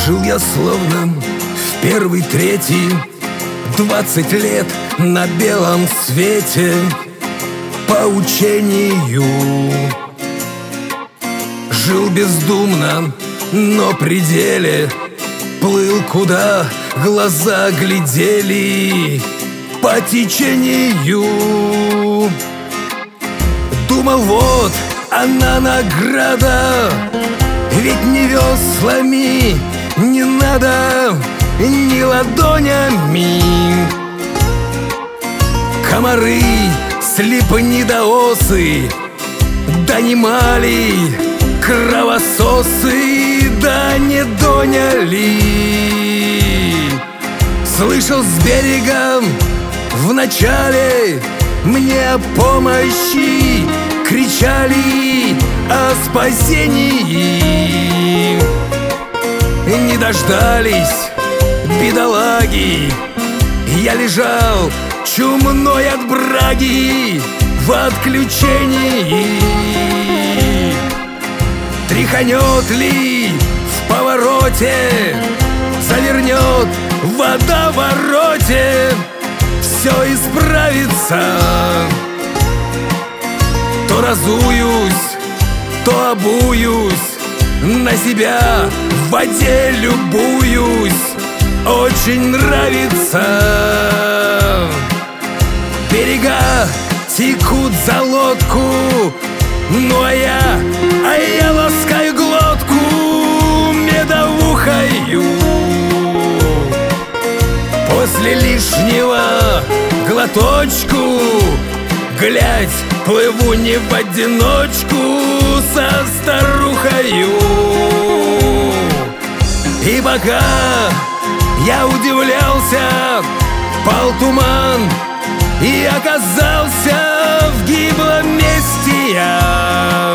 Жил я словно в первый, третий, 20 лет на белом свете по учению. Жил бездумно, но при деле плыл, куда глаза глядели по течению. Думал, вот она награда, ведь ни веслами не надо, ни ладонями. Комары, слепнедоосы, донимали кровососы, да не доняли. Слышал с берега вначале, мне о помощи кричали, о спасении. Не дождались бедолаги, я лежал чумной от браги в отключении. Тряханет ли в повороте, завернет в водовороте, все исправится. То разуюсь, то обуюсь, на себя в воде любуюсь, очень нравится. Берега текут за лодку, ну а я ласкаю глотку медовухою. После лишнего глоточку, глядь, плыву не в одиночку со старухою. И пока я удивлялся, пал туман, и оказался в гиблом месте я.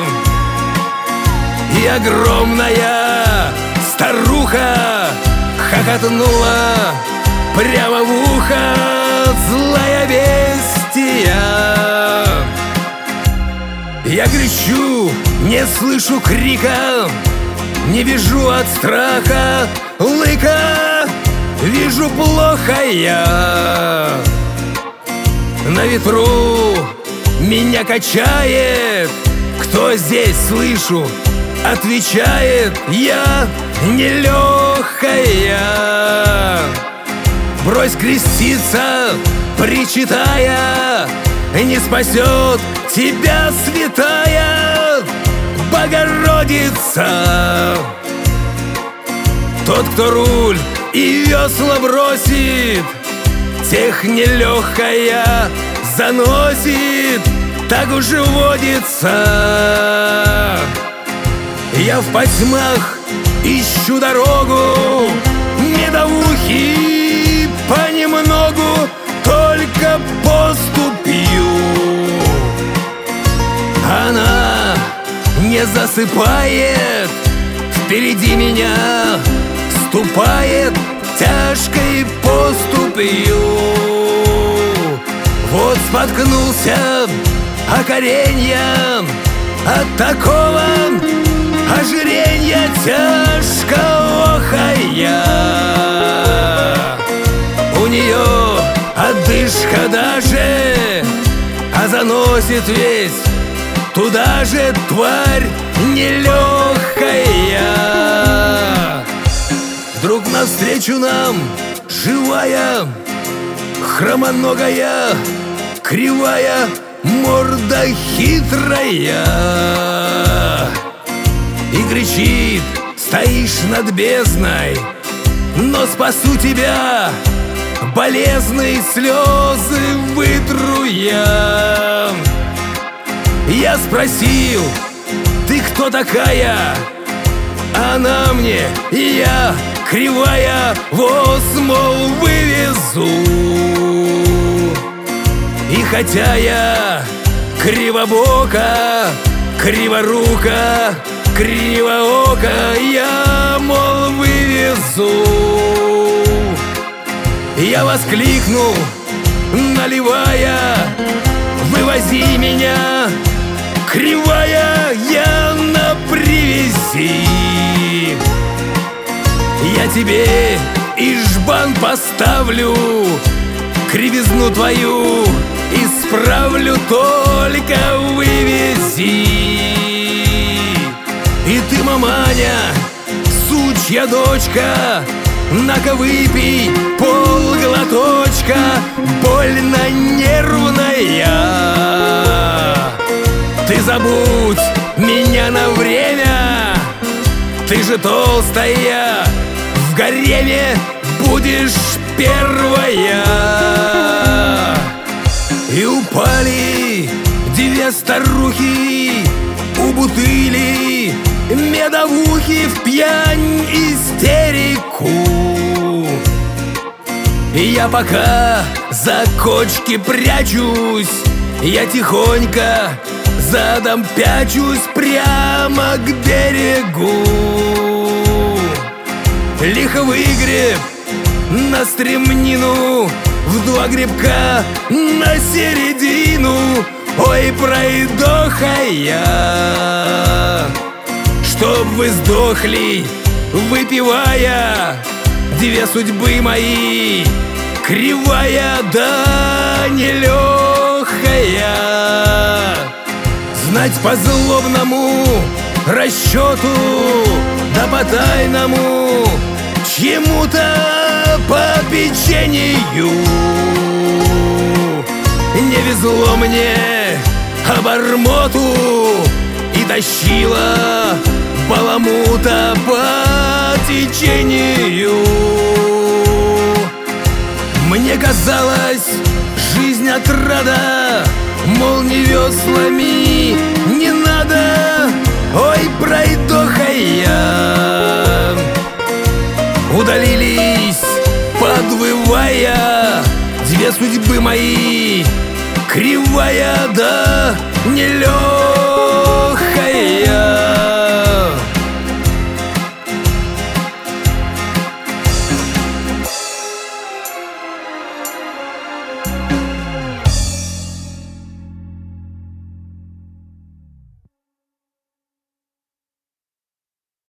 И огромная старуха хохотнула прямо в ухо, злая бестия. Я кричу, не слышу крика, не вижу от страха лыка, вижу плохо я. На ветру меня качает, кто здесь, слышу, отвечает, я нелегкая. Брось креститься, причитая, не спасет тебя святая Богородица. Тот, кто руль и весла бросит, тех нелегкая заносит, так уж и водится. Я в потьмах ищу дорогу, медовухи понемногу, только поступью. Она не засыпает, впереди меня ступает тяжкой поступью. Вот споткнулся о коренья, от такого ожиренья тяжко охая. У нее одышка даже, а заносит весь туда же, тварь нелегкая. Вдруг навстречу нам живая, хромоногая, кривая, морда хитрая. И кричит, стоишь над бездной, но спасу тебя, болезные слезы вытру я. Я спросил, ты кто такая? Она мне, и я, кривая, воз, мол, вывезу. И хотя я кривобока, криворука, кривоока, я, мол, вывезу. Я воскликнул, наливая, вывози меня, кривая, я на привязи. Я Я тебе и жбан поставлю, кривизну твою исправлю, только вывези. И ты, маманя, сучья дочка, на-ка выпей полглоточка, больно нервная. Ты забудь меня на время, ты же толстая, в гареме будешь первая. И упали две старухи у бутыли медовухи в пьянь истерику. И я пока за кочки прячусь, я тихонько задом пячусь прямо к берегу. Лихо выгреб на стремнину, в два гребка на середину. Ой, пройдоха я, чтоб вы сдохли, выпивая, две судьбы мои, кривая да нелегкая. Знать по злобному расчету, да по тайному чему-то попечению. Не везло мне обормоту, и тащила баламута по течению. Мне казалось, жизнь отрада, мол, не веслами не надо. Ой, пройдоха я. Удалились, подвывая, две судьбы мои, кривая да нелегкая.